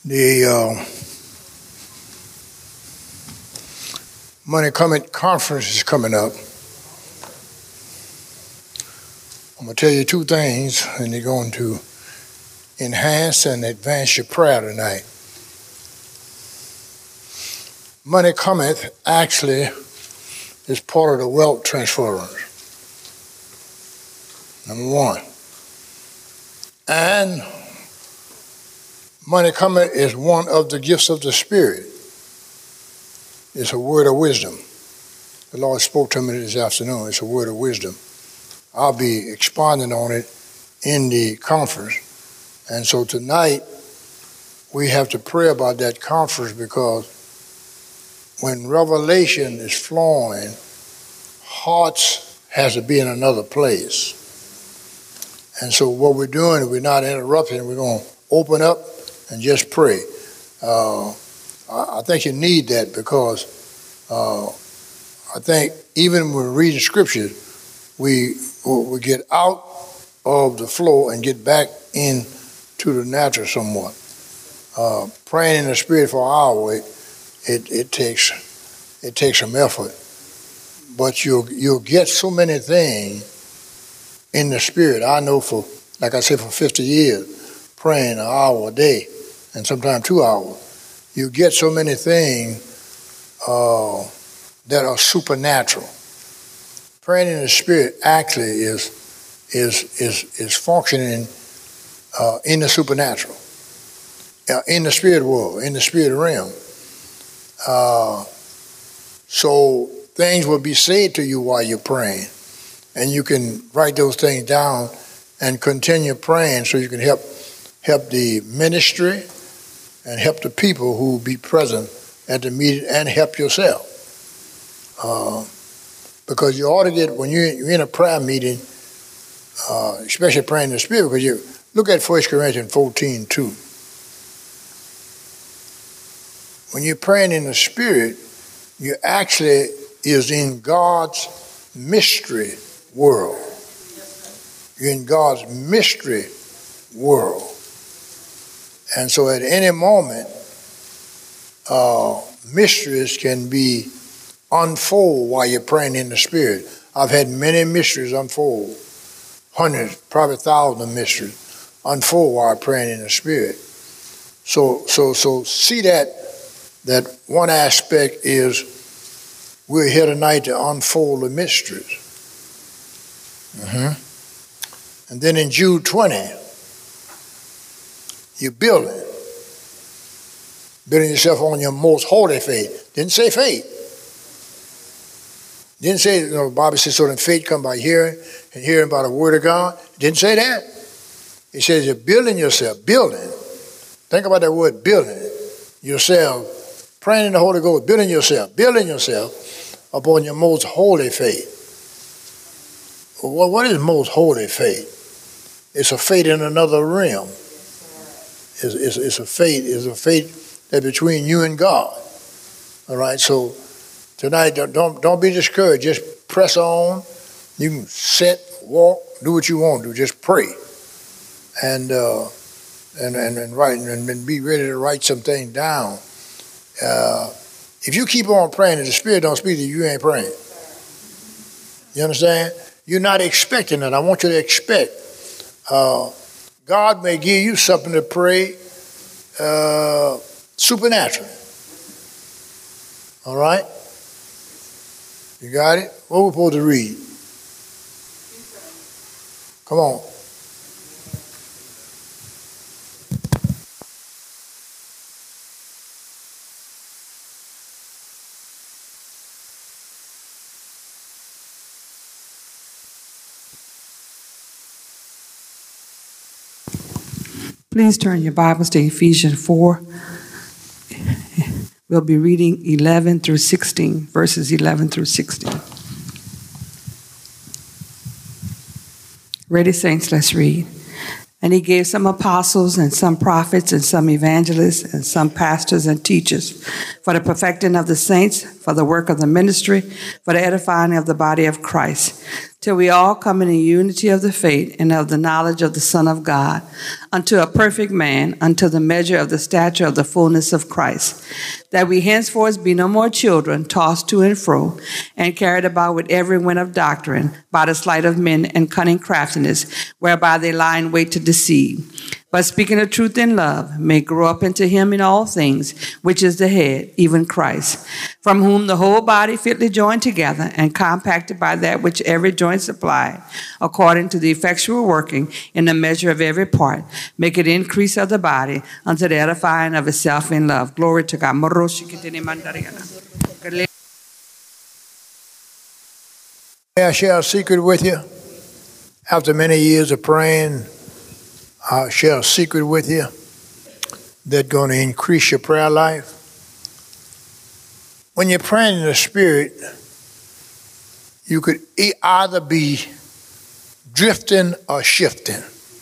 The Money Coming Conference is coming up. I'm going to tell you two things, and they're going to enhance and advance your prayer tonight. Money Cometh actually is part of the wealth transference. Number one. And Money Cometh is one of the gifts of the Spirit. It's a word of wisdom. The Lord spoke to me this afternoon. It's a word of wisdom. I'll be expounding on it in the conference. And so tonight, we have to pray about that conference because when revelation is flowing, hearts has to be in another place. And so what we're doing is we're not interrupting. We're going to open up and just pray. I think you need that because I think even when we're reading scripture, we get out of the flow and get back into the natural somewhat. Praying in the Spirit for an hour, it takes some effort. But you'll get so many things in the Spirit. I know like I said, for 50 years, praying an hour a day and sometimes 2 hours. You get so many things that are supernatural. Praying in the Spirit actually is functioning in the supernatural, in the spirit world, in the spirit realm. So things will be said to you while you're praying, and you can write those things down and continue praying so you can help the ministry and help the people who be present at the meeting and help yourself. Because you ought to get, when you're in a prayer meeting, especially praying in the Spirit, because you look at 1 Corinthians 14:2. When you're praying in the Spirit, you actually is in God's mystery world. You're in God's mystery world. And so at any moment, mysteries can be unfold while you're praying in the Spirit. I've had many mysteries unfold, hundreds, probably thousands of mysteries unfold while praying in the Spirit. So see that one aspect is we're here tonight to unfold the mysteries. And then in Jude 20, you're building yourself on your most holy faith. Didn't say faith. Didn't say, the Bible says, so then faith come by hearing, and hearing by the word of God. Didn't say that. It says you're building yourself, building. Think about that word, building yourself, praying in the Holy Ghost, building yourself upon your most holy faith. Well, what is most holy faith? It's a faith in another realm. It's a faith that's between you and God. All right, so tonight, don't be discouraged. Just press on. You can sit, walk, do what you want to do. Just pray, and write, and be ready to write some things down. If you keep on praying and the Spirit don't speak to you, you ain't praying. You understand? You're not expecting it. I want you to expect. God may give you something to pray supernaturally. All right? You got it? What are we supposed to read? Come on. Please turn your Bibles to Ephesians 4. We'll be reading 11 through 16, verses 11 through 16. Ready, saints, let's read. And he gave some apostles and some prophets and some evangelists and some pastors and teachers for the perfecting of the saints, for the work of the ministry, for the edifying of the body of Christ, till we all come in the unity of the faith and of the knowledge of the Son of God, unto a perfect man, unto the measure of the stature of the fullness of Christ, that we henceforth be no more children, tossed to and fro, and carried about with every wind of doctrine, by the sleight of men and cunning craftiness, whereby they lie in wait to deceive. But speaking the truth in love, may grow up into him in all things, which is the head, even Christ, from whom the whole body fitly joined together and compacted by that which every joint supplied, according to the effectual working in the measure of every part, make it increase of the body unto the edifying of itself in love. Glory to God. May I share a secret with you? After many years of praying, I'll share a secret with you that's going to increase your prayer life. When you're praying in the Spirit, you could either be drifting or shifting.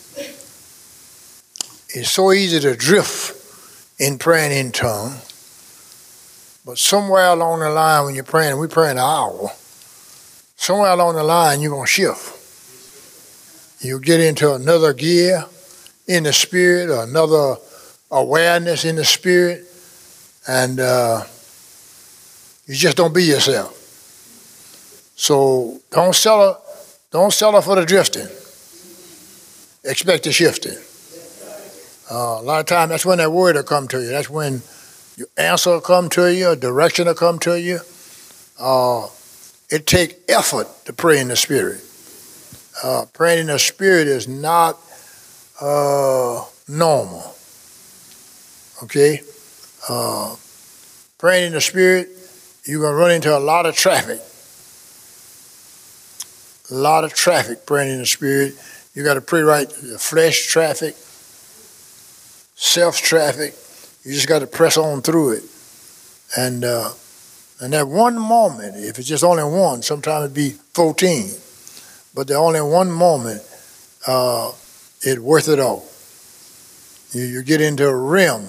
It's so easy to drift in praying in tongues, but somewhere along the line when you're praying, we're praying an hour, somewhere along the line you're going to shift. You get into another gear in the Spirit, or another awareness in the Spirit, and you just don't be yourself. So don't settle for the drifting. Expect the shifting. A lot of times that's when that word will come to you. That's when your answer will come to you, a direction will come to you. It takes effort to pray in the Spirit. Praying in the Spirit is not normal. Okay? Praying in the Spirit, you're going to run into a lot of traffic. A lot of traffic praying in the Spirit. You got to pray right, the flesh traffic, self traffic. You just got to press on through it. And that one moment, if it's just only one, sometimes it'd be 14. But the only one moment, it's worth it all. You get into a realm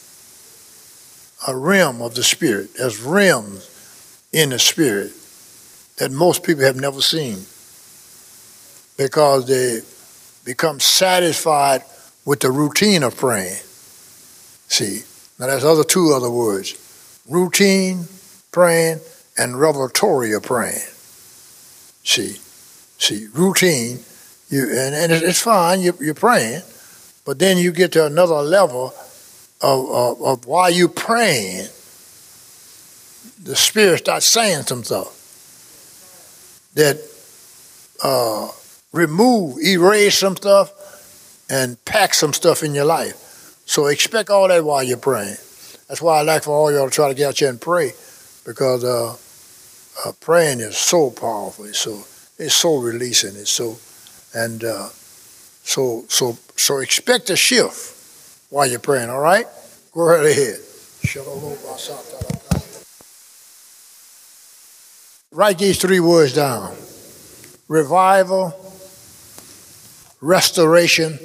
of the Spirit. There's realms in the Spirit that most people have never seen, because they become satisfied with the routine of praying. See, now there's two other words: routine praying and revelatory of praying. See, routine, and it's fine, you're praying, but then you get to another level of while you're praying, the Spirit starts saying some stuff that erase some stuff and pack some stuff in your life. So expect all that while you're praying. That's why I like for all y'all to try to get out here and pray, because praying is so powerful. It's so releasing. So expect a shift while you're praying. All right, go right ahead. Write these three words down: revival, restoration,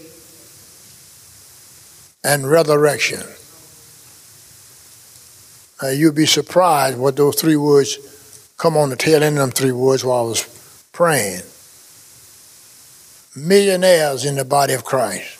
and resurrection. You'll be surprised what those three words come on the tail end of them three words while I was praying. Millionaires in the body of Christ.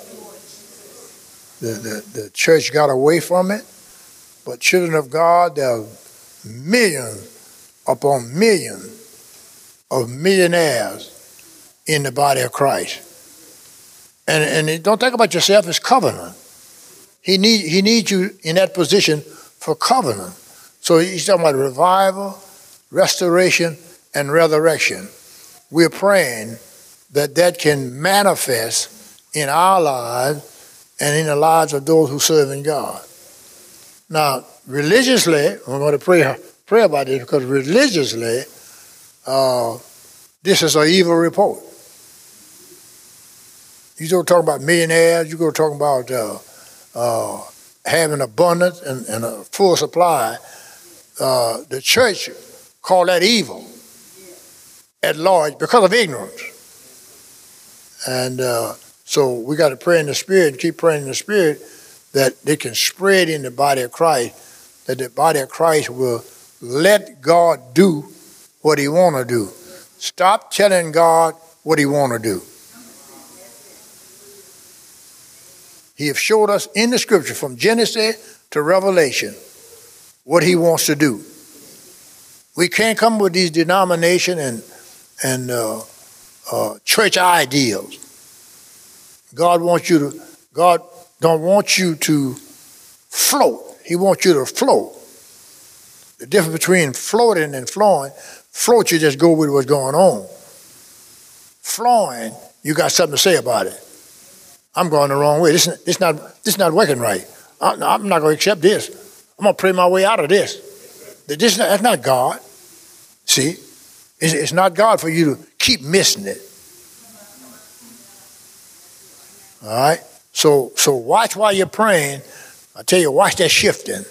The church got away from it, but children of God, there are millions upon millions of millionaires in the body of Christ. And don't think about yourself as covenant. He needs you in that position for covenant. So he's talking about revival, restoration, and resurrection. We're praying that can manifest in our lives and in the lives of those who serve in God. Now, religiously, we're going to pray about this, because religiously, this is an evil report. You don't talk about millionaires, you go talking about having abundance and a full supply. The church call that evil at large because of ignorance. And so we got to pray in the Spirit, keep praying in the Spirit, that they can spread in the body of Christ, that the body of Christ will let God do what he want to do. Stop telling God what he want to do. He has showed us in the scripture from Genesis to Revelation what he wants to do. We can't come with these denomination and church ideals. God don't want you to float. He wants you to flow. The difference between floating and flowing, float you just go with what's going on. Flowing, you got something to say about it. I'm going the wrong way. This not working right. I'm not going to accept this. I'm going to pray my way out of this. That's not God. See? It's not God for you to keep missing it. All right? So watch while you're praying. I tell you, watch that shifting.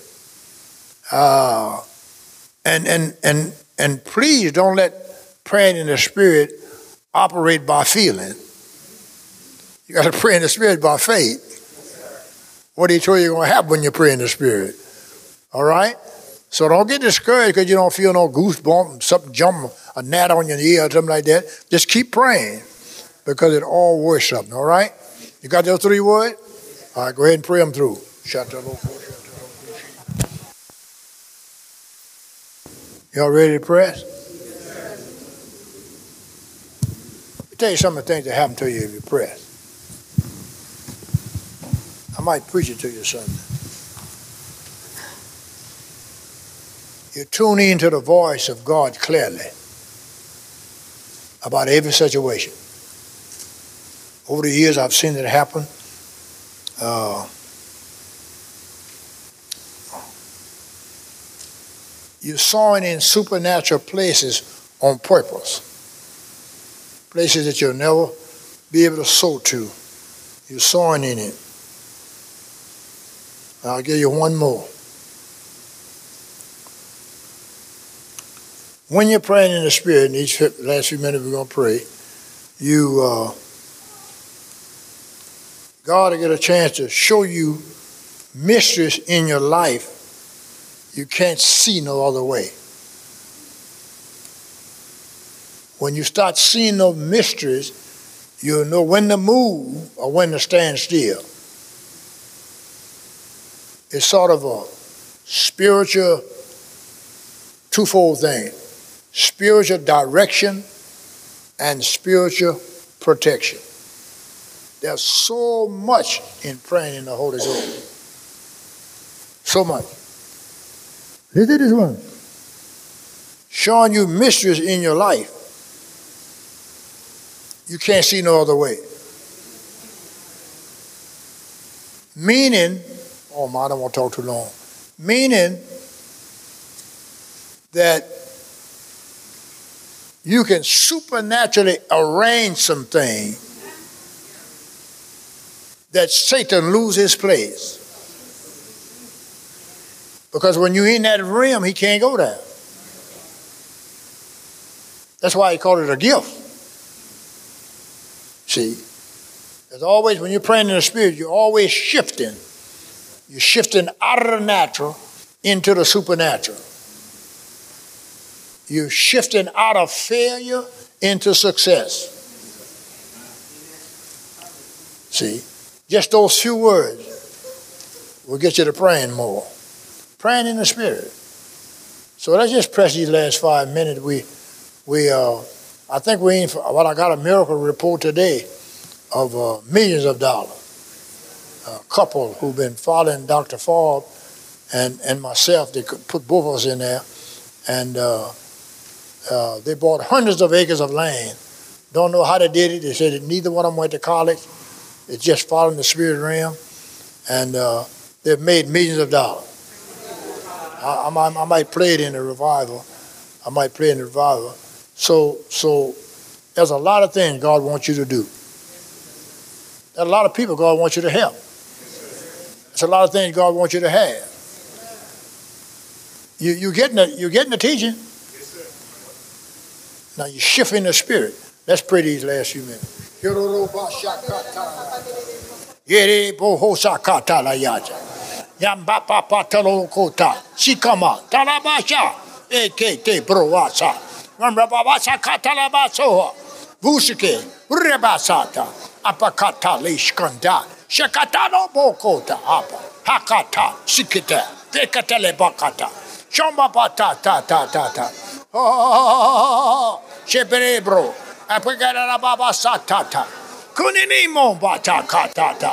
And please don't let praying in the Spirit operate by feeling. You got to pray in the Spirit by faith. What do you tell you going to happen when you pray in the Spirit? All right? So don't get discouraged because you don't feel no goosebump, something jumping, a gnat on your ear or something like that. Just keep praying because it all works something, all right? You got those 3 words? All right, go ahead and pray them through. Y'all ready to press? Let me tell you some of the things that happen to you if you press. I might preach it to you Sunday. You tune into the voice of God clearly about every situation. Over the years, I've seen it happen. You're sowing in supernatural places on purpose. Places that you'll never be able to sow to. You're sowing in it. I'll give you one more. When you're praying in the Spirit, in each last few minutes we're going to pray, God will get a chance to show you mysteries in your life you can't see no other way. When you start seeing those mysteries, you'll know when to move or when to stand still. It's sort of a spiritual twofold thing. Spiritual direction and spiritual protection. There's so much in praying in the Holy Ghost. So much. Listen to this one. Showing you mysteries in your life. You can't see no other way. Meaning, oh my, I don't want to talk too long. Meaning that you can supernaturally arrange some things that Satan loses his place. Because when you're in that realm, he can't go there. That's why he called it a gift. See, there's always, when you're praying in the Spirit, you're always shifting. You're shifting out of the natural into the supernatural. You're shifting out of failure into success. See, just those few words will get you to praying more. Praying in the Spirit. So let's just press these last 5 minutes. I think we ain't, well, I got a miracle report today of millions of dollars. A couple who've been following Dr. Forbes and myself, they could put both of us in there, and they bought hundreds of acres of land. Don't know how they did it. They said that neither one of them went to college. It's just following the spirit realm, and they've made millions of dollars. I might play it in the revival. So there's a lot of things God wants you to do. There's a lot of people God wants you to help. There's a lot of things God wants you to have. You're getting the teaching. Now you're shifting the Spirit. Let's pray these last few minutes. Rababasakatalabasoha. Vusike. Rebasata. Apakata lishkanda. Shakatano bokota. Apa. Hakata. Sikita. Vekatele bakata. Shombapata ta ta ta ta. Oh, Sheperebro. Apagara baba satata. Kuninimo bata katata.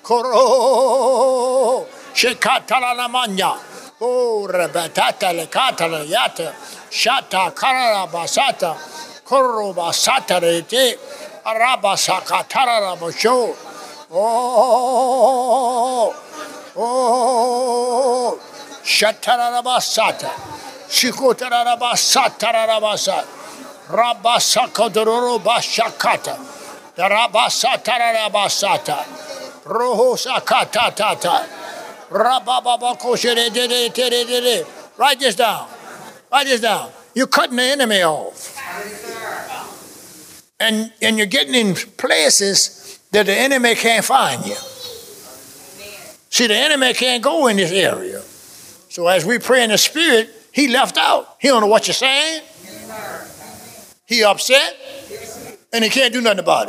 Koro. Shekatala la manya. Oh, rebatata le katala yata. Shata karara basata. Koro basata rete. Arabasakatara rabosho. Oh. Oh. Shatarabasata. Shikotarabasata rabasa. Rabasakadoro bashakata. Rabasata rabasata. Roho sakata tata. Rababako shere de de. Write this down. Write this down. You're cutting the enemy off. And you're getting in places that the enemy can't find you. See, the enemy can't go in this area. So as we pray in the Spirit, he left out. He don't know what you're saying. He upset. And he can't do nothing about it.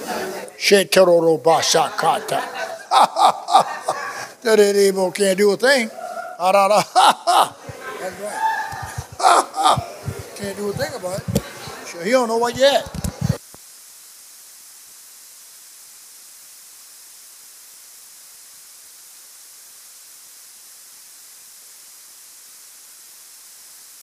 That evil can't do a thing. That's right. Can't do a thing about it. So he don't know what you're at.